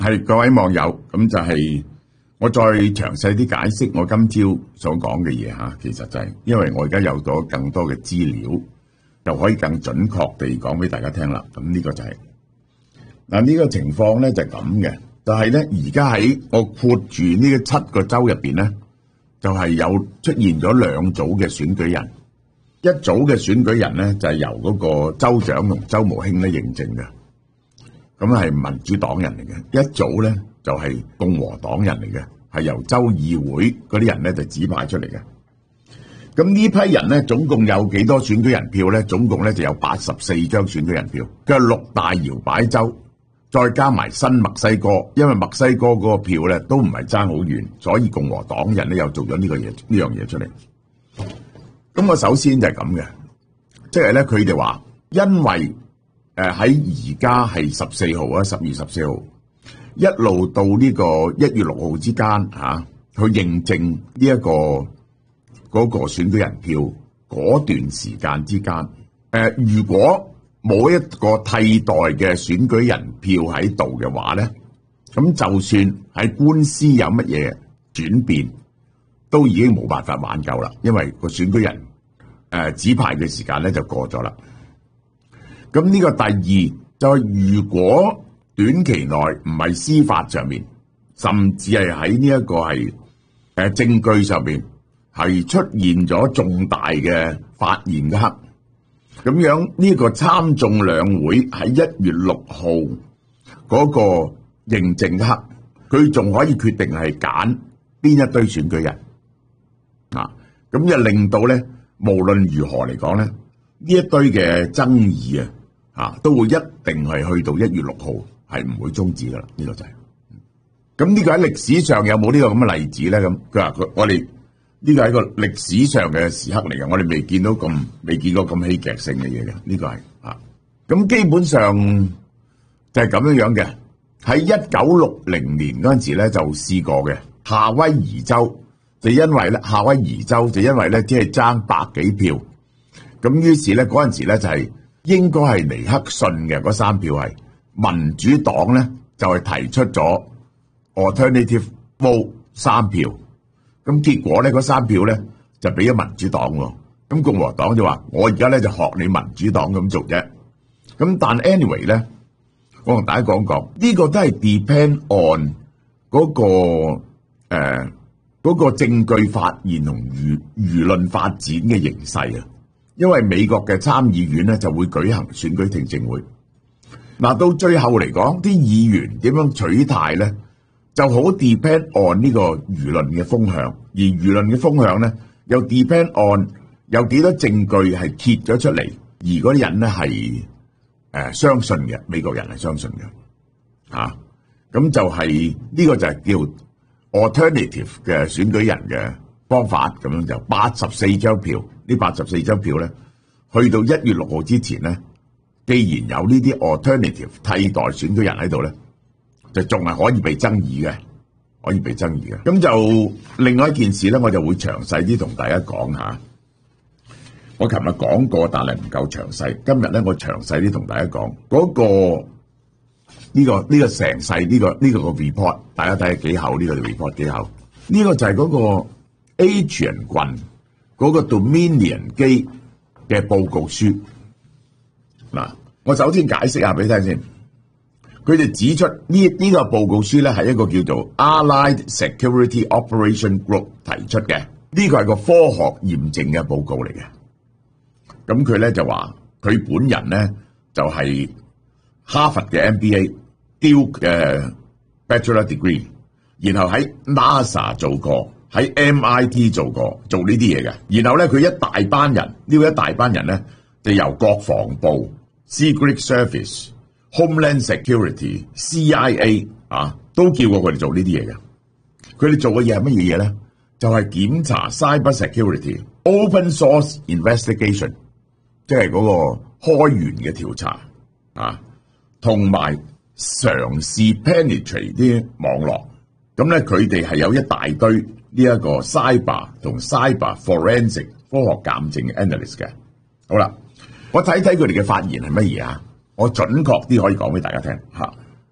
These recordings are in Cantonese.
係各位網友，咁就係我再詳細啲解釋我今朝所講嘅嘢吓。其實就係因為我而家有咗更多嘅資料，就可以更準確地講俾大家聽啦。咁呢個就係嗱，呢個情況咧就係咁嘅，就係咧而家喺我括住呢個7個州入邊咧，就係有出現咗2組嘅選舉人，一組嘅選舉人咧就係由嗰個州長同州務卿咧認證嘅。咁係民主黨人嚟嘅，一組咧就係共和黨人嚟嘅，係由州議會嗰啲人咧就指派出嚟嘅。咁呢批人咧總共有幾多選舉人票咧？總共咧就有84張選舉人票。佢係6大搖擺州，再加埋新墨西哥，因為墨西哥嗰個票咧都唔係爭好遠，所以共和黨人咧又做咗呢樣嘢出嚟。咁我首先就係咁嘅，即係咧佢哋話因為喺而家係14號啊，10月14號一路到呢個1月6號之間去認證呢一個嗰個選舉人票嗰段時間之間，如果冇一個替代嘅選舉人票喺度嘅話咧，咁就算喺官司有乜嘢轉變，都已經冇辦法挽救啦，因為個選舉人指派嘅時間咧就過咗啦。咁呢個第二就係如果短期內唔係司法上面，甚至係喺呢一個係證據上面係出現咗重大嘅發現嘅刻，咁樣呢個參眾兩會喺1月6號嗰個認證刻，佢仲可以決定係揀邊一堆選舉人咁就令到咧無論如何嚟講咧，呢一堆嘅爭議都會一定係去到1月6號係唔會終止噶啦，呢個就係。咁呢個喺歷史上有冇呢個咁嘅例子咧？咁佢話我哋呢個係一個歷史上嘅時刻嚟嘅，我哋未見過咁戲劇性嘅嘢嘅，呢個係咁基本上就係咁樣嘅。喺1960年嗰陣時咧就試過嘅，夏威夷州就因為咧只係爭100幾票，咁於是咧嗰陣時咧就係。應該係尼克遜嘅嗰3票係民主黨咧，就係提出咗 alternative vote 3票，咁結果咧嗰3票咧就俾咗民主黨喎，咁共和黨就話我而家咧就學你民主黨咁做啫，咁但 anyway 咧，我同大家講講呢個都係 depend on 嗰個證據發現同輿論發展嘅形勢啊。因為美國嘅參議院咧就會舉行選舉聽證會，到最後嚟講，啲議員點樣取態咧，就好 depend on 呢個輿論嘅風向，而輿論嘅風向咧又 depend on 有幾多證據係揭咗出嚟，而嗰啲人咧係相信嘅，美國人係相信嘅，咁就係呢個就係叫 alternative 嘅選舉人嘅方法，咁樣就84張票。呢84張票咧，去到1月6號之前咧，既然有呢啲 alternative 替代選舉人喺度咧，就仲係可以被爭議嘅，咁就另外一件事咧，我就會詳細啲同大家講下。我琴日講過，但係唔夠詳細。今日咧，我詳細啲同大家講嗰個呢個成世呢個 report， 大家睇下幾厚呢個 report 幾厚？呢個就係嗰個 Adrian 郡。嗰個 Dominion 機嘅報告書我首先解釋下俾你聽先。佢哋指出呢個報告書咧係一個叫做 Allied Security Operation Group 提出嘅，呢個係個科學驗證嘅報告嚟嘅。咁佢咧就話佢本人咧就係哈佛嘅 MBA Duke 嘅 Bachelor Degree， 然後喺 NASA 做過。喺 MIT 做呢啲嘢嘅，然後咧佢一大班人咧就由國防部、Secret Service、Homeland Security、CIA 都叫過佢哋做呢啲嘢嘅。佢哋做嘅嘢係乜嘢嘢咧？就係檢查 Cyber Security、Open Source Investigation， 即係嗰個開源嘅調查同埋嘗試 penetrate 啲網絡。咁咧佢哋係有一大堆。呢一個 cyber 同 cyber forensic 科學鑑證嘅 analyst 嘅。好啦，我睇睇佢哋嘅發言係乜嘢啊？我準確啲可以講俾大家聽嚇。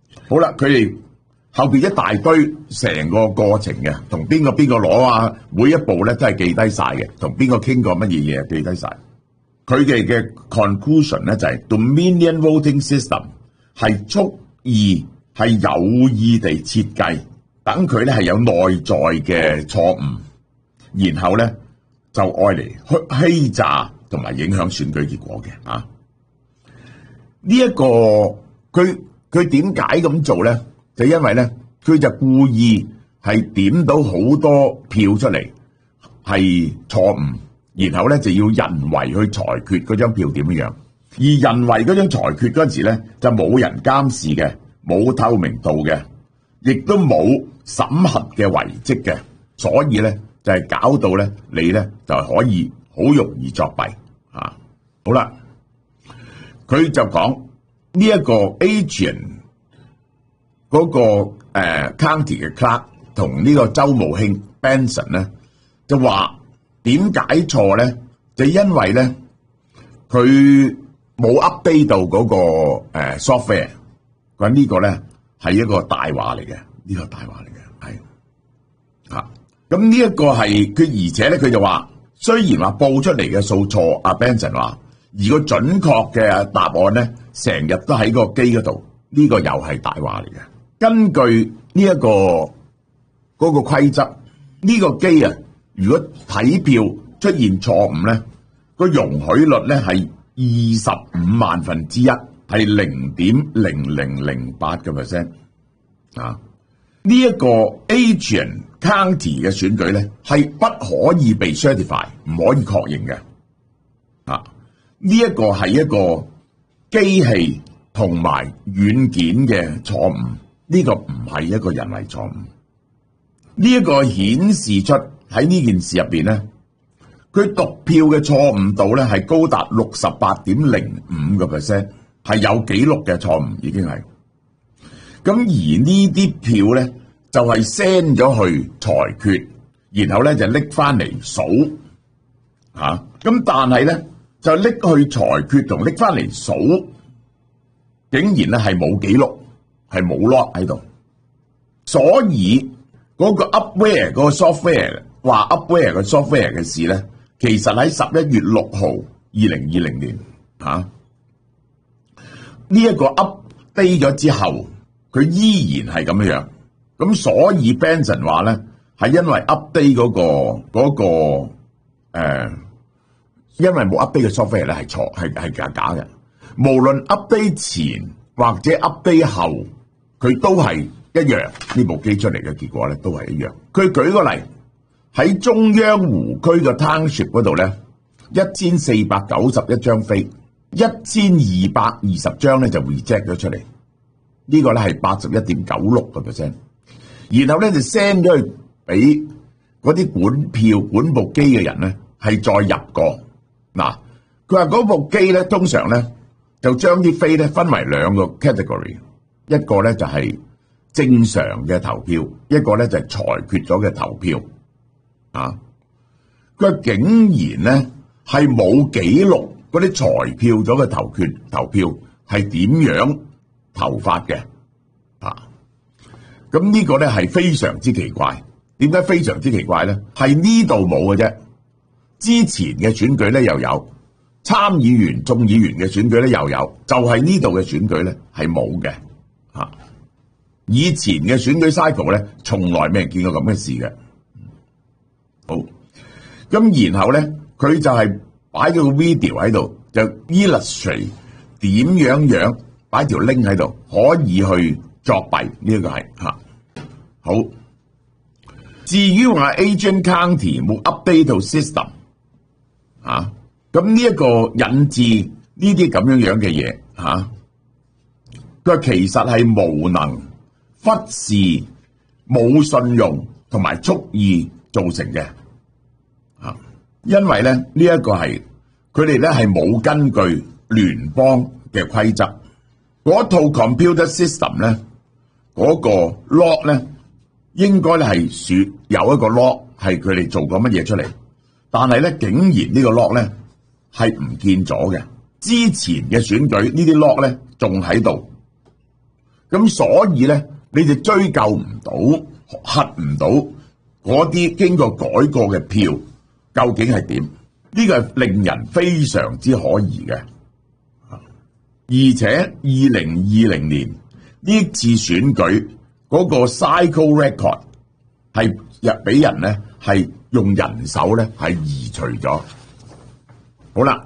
好啦，佢哋後邊一大堆成個過程嘅，同邊個攞啊，每一步咧都係記低晒嘅，同邊個傾過乜嘢嘢記低晒。佢哋嘅 conclusion 咧就係 Dominion voting system 係蓄意係有意地設計，等佢咧係有內在嘅錯誤，然後咧就愛嚟欺詐同埋影響選舉結果嘅啊。呢一個佢點解咁做咧？就因為咧佢就故意係點到好多票出嚟係錯誤，然後咧就要人為去裁決嗰張票點樣，而人為嗰張裁決嗰陣時咧就冇人監視嘅，冇透明度嘅，亦都冇審核嘅遺跡嘅，所以咧就係搞到咧你咧就可以好容易作弊啊！好啦，佢就講呢一個 agent 嗰個county 嘅 clerk 同呢個州務卿 Benson 咧就話點解錯咧？就因為咧佢冇 update 到嗰個software，佢話呢個咧係一個大話嚟嘅，呢個大話嚟嘅係啊。咁呢一個係佢，而且咧佢就話雖然話報出嚟嘅數錯，阿 Benson 話，而個準確嘅答案咧成日都喺個機嗰度，呢個又係大話嚟嘅。根據呢一個嗰個規則，呢個機啊，如果睇票出現錯誤咧，個容許率咧係25萬分之一，係0.0008% 啊。呢一個 agent county 嘅選舉咧係不可以被 certify， 唔可以確認嘅啊。呢一個係一個機器同埋軟件嘅錯誤。呢個唔係一個人為錯誤，呢一個顯示出喺呢件事入邊咧，佢讀票嘅錯誤度咧係高達68.05%，係有記錄嘅錯誤已經係。咁而呢啲票咧就係 send 咗去裁決，然後咧就拎翻嚟數嚇。咁但係咧就拎去裁決同拎翻嚟數，竟然咧係冇記錄。係冇 log 喺度，所以嗰個 upware 嗰個 software 話 upware 個 software 嘅事咧，其實喺11月6號2020年嚇呢一個 update 咗之後，佢依然係咁樣。咁所以 Benson 話咧係因為 update 嗰個因為冇 update 嘅 software 咧係錯係假嘅，無論 update 前或者 update 後。佢都係一樣，呢部機出嚟嘅結果咧都係一樣。佢舉個例，喺中央湖區嘅 township 嗰度咧，1491張飛，1220張咧就 reject 咗出嚟，呢個咧係81.96%。然後咧就 send 咗去俾嗰啲管部機嘅人咧，係再入過。嗱，佢話嗰部機咧通常咧就將啲飛咧分為兩個 category。一個咧就係正常嘅投票，一個咧就係裁決咗嘅投票啊！佢竟然咧係冇記錄嗰啲裁票咗嘅投票係點樣投法嘅啊！咁呢個咧係非常之奇怪。點解非常之奇怪咧？係呢度冇嘅啫，之前嘅選舉咧又有，參議員、眾議員嘅選舉咧又有，就係呢度嘅選舉咧係冇嘅。以前嘅選舉 cycle 咧，從來未見過咁嘅事嘅。好，咁然後咧，佢就係擺咗個 video 喺度，就 illustrate 點樣擺條 link 喺度，可以去作弊呢一個係嚇。好，至於話 agent county 冇 update 到 system 嚇，咁呢一個引致呢啲咁樣嘅嘢嚇。佢其實係無能、忽視、冇信用同埋蓄意造成嘅，因為咧呢一個係佢哋咧係冇根據聯邦嘅規則，嗰套 computer system 咧嗰個 log 咧應該咧係有一個 log 係佢哋做過乜嘢出嚟，但係咧竟然呢個 log 咧係唔見咗嘅，之前嘅選舉呢啲 log 咧仲喺度。 咁所以咧，你就追究唔到、核唔到嗰啲經過改過嘅票究竟係點？呢個係令人非常之可疑嘅。而且2020年呢次選舉嗰個 cycle record 係俾人咧係用人手咧係移除咗。好啦，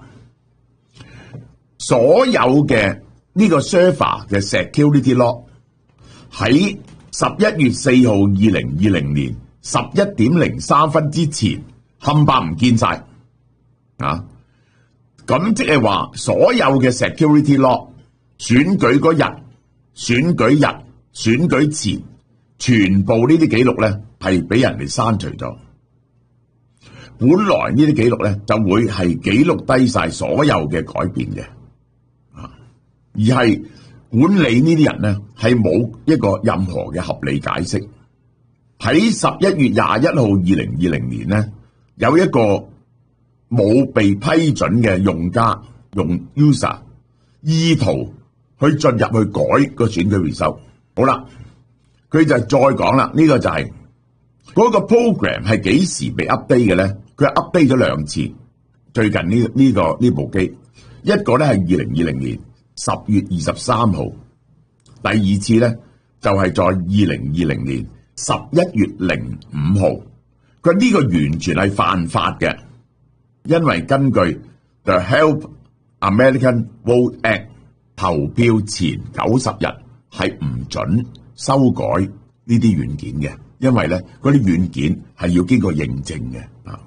所有嘅呢個 server 嘅 security log 喺11月4號2020年11:03之前冚唪唥唔見晒啊！咁即係話所有嘅 security log 選舉嗰日、選舉日、選舉前，全部呢啲記錄咧係俾人哋刪除咗。本來呢啲記錄咧就會係記錄低晒所有嘅改變嘅，而係管理呢啲人咧係冇一個任何嘅合理解釋。喺11月21號2020年咧，有一個冇被批准嘅用家用 user 意圖去進入去改個選舉 result。好啦，佢就再講啦，呢個就係嗰個 program 係幾時被 update 嘅咧？佢 update 咗2次，最近呢部機，一個咧係2020年10月23號，第二次咧就係在2020年11月05號。佢呢個完全係犯法嘅，因為根據 The Help American Vote Act， 投票前90日係唔准修改呢啲軟件嘅，因為咧嗰啲軟件係要經過認證嘅。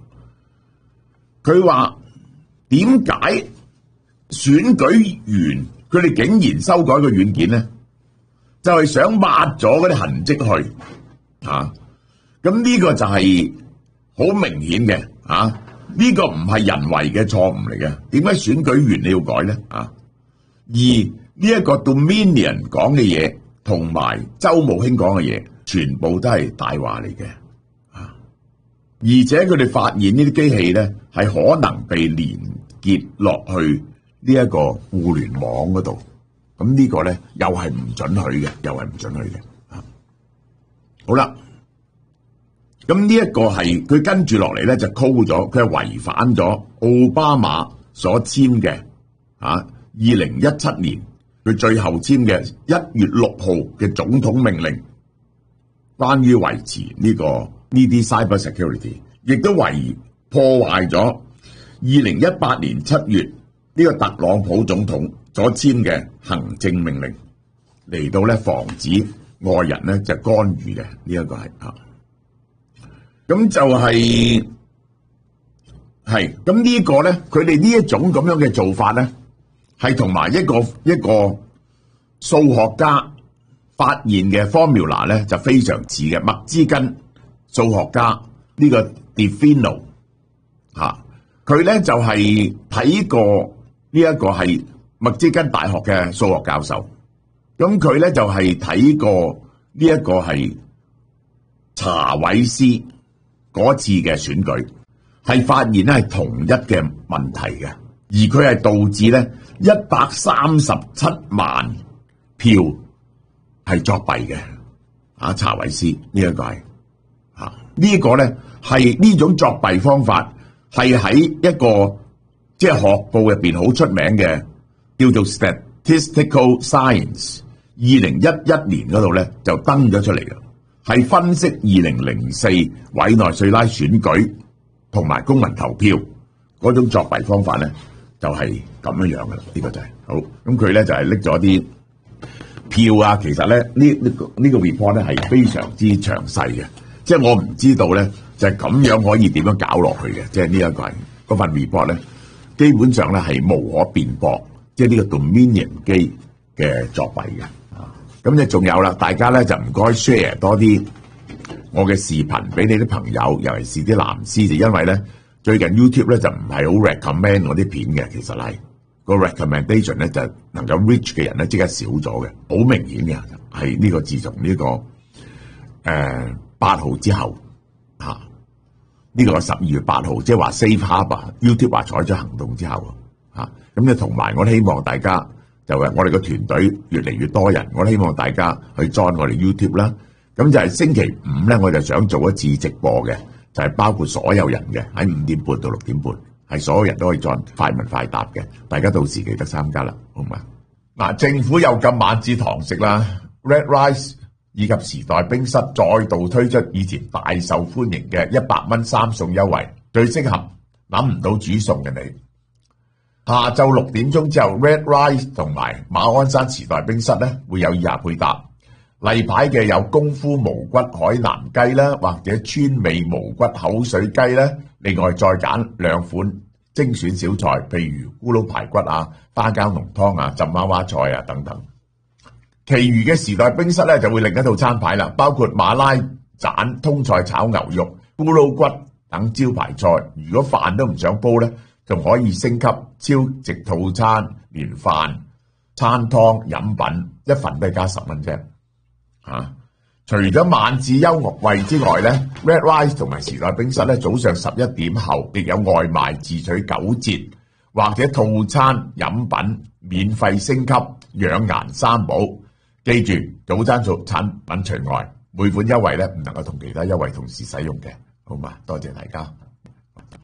佢話點解選舉完佢哋竟然修改個軟件咧？就係想抹咗嗰啲痕跡去啊！咁呢個就係好明顯嘅啊！呢個唔係人為嘅錯誤嚟嘅。點解選舉完你要改咧？啊！而呢一個 Dominion 講嘅嘢同埋周慕卿講嘅嘢，全部都係大話嚟嘅啊！而且佢哋發現呢啲機器咧係可能被連結落去呢一個互聯網嗰度，咁呢個咧又係唔准許嘅，啊！好啦，咁呢一個係佢跟住落嚟咧就 call 咗，佢係違反咗奧巴馬所簽嘅2017年佢最後簽嘅1月6號嘅總統命令，關於維持呢啲 cyber security， 亦都破壞咗2018年7月呢個特朗普總統所簽嘅行政命令，嚟到咧防止外人咧就干預嘅。呢一個係咁就係咁呢個咧，佢哋呢一種咁樣嘅做法咧，係同埋一個數學家發現嘅 formula 咧就非常似嘅。麥茲根數學家呢個 Delfino 佢咧就係睇過呢一個係麥茲根大學嘅數學教授，咁佢咧就係睇過呢一個係查韋斯嗰次嘅選舉，係發現咧係同一嘅問題嘅，而佢係導致咧137萬票係作弊嘅。查韋斯呢一個係呢一個咧係呢種作弊方法係喺一個即係學報入邊好出名嘅叫做 Statistical Science 2011年嗰度咧就登咗出嚟嘅，係分析2004委內瑞拉選舉同埋公民投票嗰種作弊方法咧，就係咁樣嘅啦。呢個就係好咁，佢咧就係拎咗啲票啊。其實咧呢個 report 咧係非常之詳細嘅，即係我唔知道咧就係咁樣可以點樣搞落去嘅。即係呢一個係嗰份 report 咧，基本上咧係無可辯駁，即係呢個 Dominion 機嘅作弊嘅。咁就仲有啦，大家咧就唔該 share 多啲我嘅視頻俾你啲朋友，尤其是啲藍絲，就因為咧最近 YouTube 咧就唔係好 recommend 我啲片嘅，其實係個 recommendation 咧就能夠 reach 嘅人咧即刻少咗嘅，好明顯嘅係呢個自從呢個8號之後呢個12月8號，即係話 Safe Harbor YouTube 話採取行動之後咁就同埋我希望大家就係我哋個團隊越嚟越多人，我希望大家去 join 我哋 YouTube 啦。咁就係星期五咧，我就想做一次直播嘅，就係包括所有人嘅，喺5點半到6點半，係所有人都可以 join，快問快答嘅，大家到時記得參加啦，好嘛？嗱，政府又禁晚市堂食啦 ，Red Rice 以及時代冰室再度推出以前大受歡迎嘅100蚊3餸優惠，最適合諗唔到煮餸嘅你。下晝6點鐘之後 ，Red Rice 同埋馬鞍山時代冰室咧會有以下配搭。例牌嘅有功夫無骨海南雞啦，或者川味無骨口水雞啦。另外再揀2款精選小菜，譬如咕嚕排骨啊、花膠濃湯啊、浸娃娃菜啊等等。其餘嘅時代冰室咧就會另一套餐牌啦，包括馬拉盞、通菜炒牛肉、咕嚕骨等招牌菜。如果飯都唔想煲咧，仲可以升級超值套餐，連飯、餐湯、飲品一份都係加10蚊啫。除咗晚市優惠之外咧 ，Red Rice 同埋時代冰室咧早上11點後亦有外賣自取9折，或者套餐飲品免費升級養顏3寶。記住，早餐做產品除外，每款優惠咧唔能夠同其他優惠同時使用嘅，好嘛？多謝大家。